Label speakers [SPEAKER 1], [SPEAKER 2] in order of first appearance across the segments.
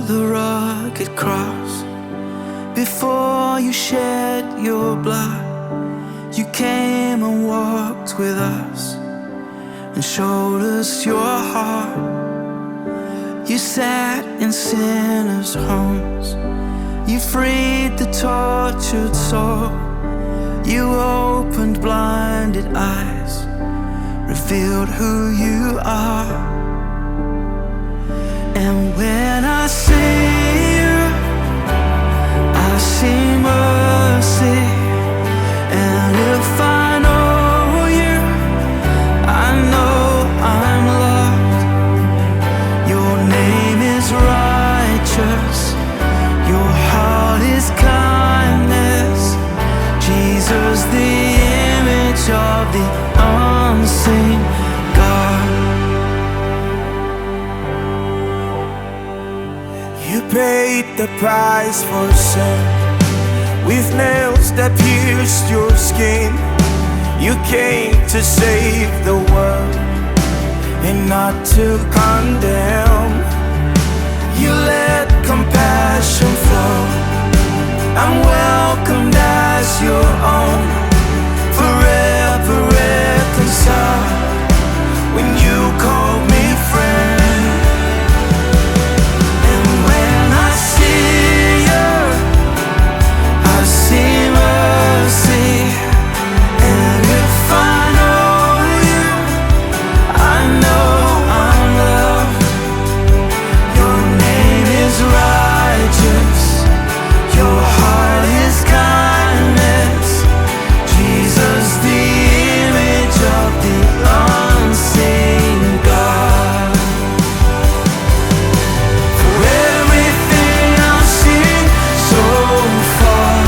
[SPEAKER 1] the rugged cross. Before you shed your blood, you came and walked with us and showed us your heart. You sat in sinners' homes, you freed the tortured soul. You opened blinded eyes, revealed who you are. And when I see you, I see mercy. And if I know you, I know I'm loved. Your name is righteous, your heart is kindness. Jesus, the image of the unseen God.
[SPEAKER 2] You paid the price for sin, with nails that pierced your skin. You came to save the world and not to condemn. You let compassion flow. I'm welcomed as your own, forever reconciled when you called me friend. And when I see you, I see mercy. And if I know you, I know I'm loved. Your name is righteous, your heart is kindness. Jesus, the image of the unseen God. For everything I've seen so far,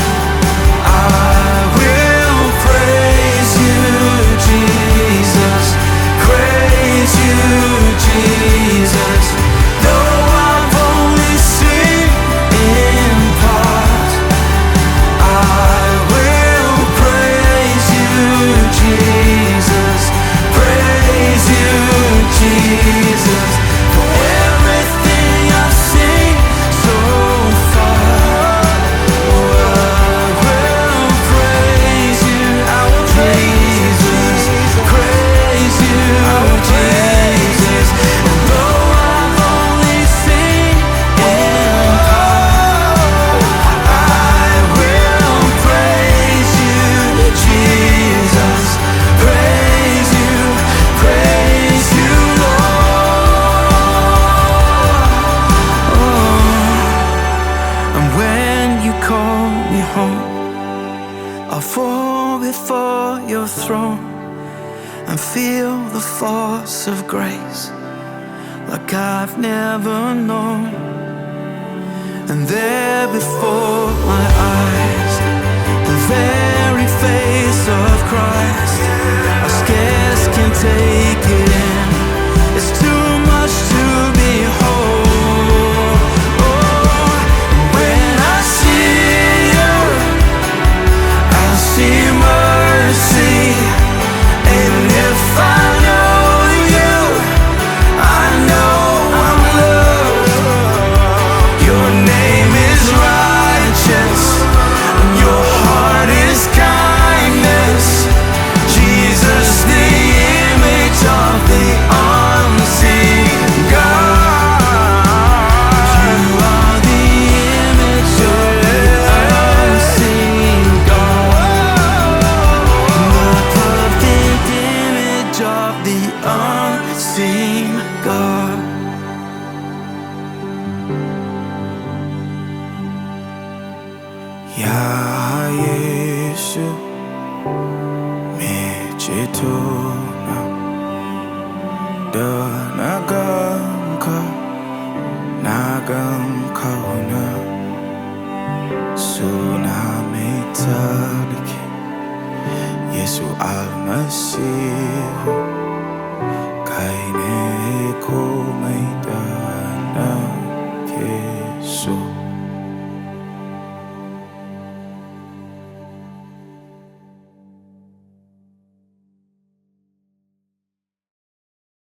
[SPEAKER 2] I will praise you, Jesus. Praise you, Jesus. Though I've only seen in part, I will praise you, Jesus. Praise you, Jesus. For everything I've seen so far, I will praise you, Jesus. Praise you, Jesus. And though I've only seen in part, I will praise you, Jesus. Praise you, Lord. And when you call me home, I'll fall before your throne and feel the force of grace like I've never known. And there before my eyes, the very face of Christ, I scarce can take it in. It's too much to behold. Oh, when I see you, I see mercy. And if I know you, I know I'm loved. Your name is righteous, and your heart is kindness. Jesus, the image of the unseen God. You are the image of the unseen God. The perfect image of the unseen God. Ya Yesu mechitona danagamka nagamkauna sunametalike Yesu al-Masihu kaine